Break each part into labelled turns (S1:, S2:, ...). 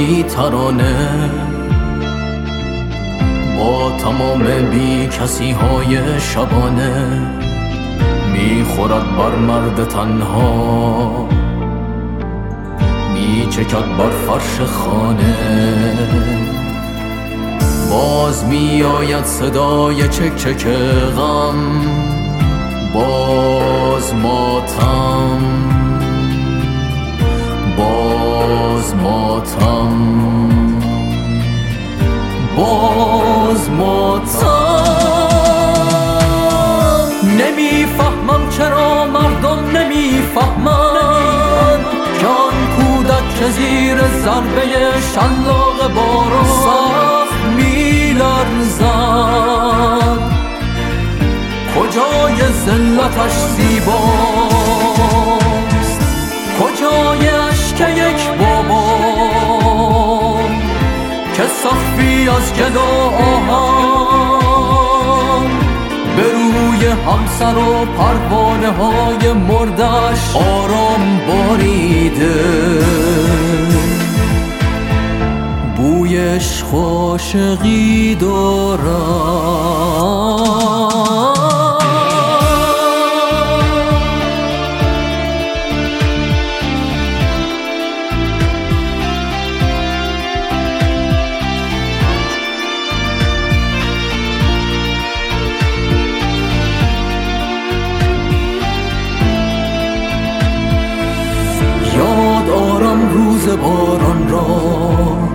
S1: بی ترانه، با تمام بی کسی های شبانه میخورد بر مرد تنها، میچکد بر فرش خانه. باز میآید صدای چک چک غم، باز ماتم، باز ماتم، باز ماتم. نمیفهمم چرا مردم نمیفهمند که آن کودک که زیر ضربه شلاق باران سخت میلرزد، کجای ذلتش زیباست، کجای اشک یک بابا که سخفی از گل و آهن به روی همسر و پروانه های مردش آرام باریده. بویش عاشقی دارد. یاد آرم روز باران را،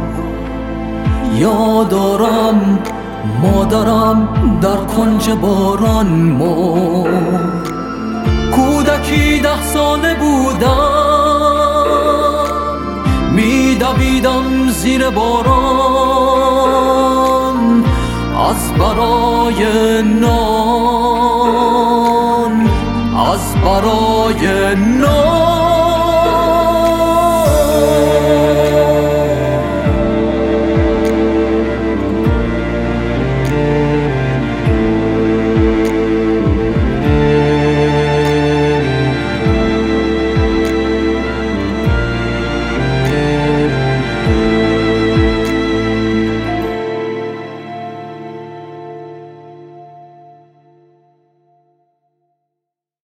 S1: یاد آرم مادرم در کنج باران مرد. کودکی 10 ساله بودم، میدویدم زیر باران از برای نان، از برای نان.